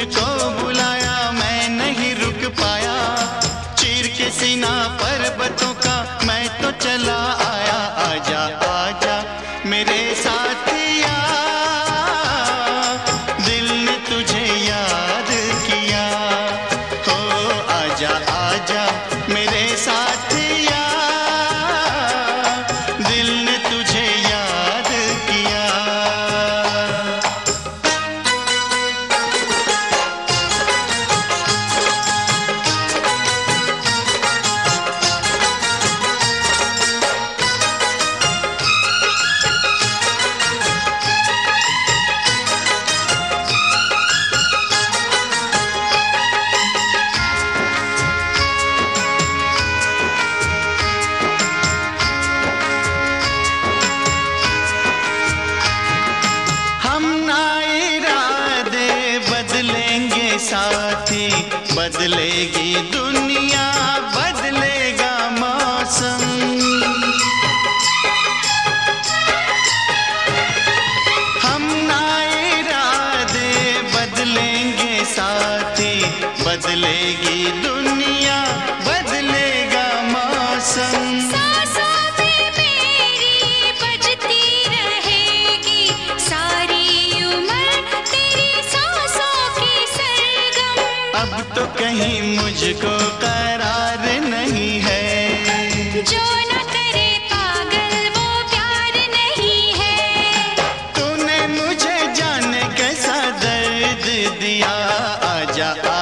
मुझको बुलाया, मैं नहीं रुक पाया। चीर के सीना पर्वतों का मैं तो चला आया। आजा आजा मेरे साथिया, दिल ने तुझे याद किया। हो आजा आजा मेरे साथिया, दिल ने तुझे याद किया। साथी बदलेगी दुनिया, बदलेगा मौसम। हम ना इरादे बदलेंगे साथी, बदलेगी दुनिया, बदलेगा मौसम। अब तो कहीं मुझको करार नहीं है, जो न करे पागल वो प्यार नहीं है। तूने मुझे जाने कैसा दर्द दिया। आजा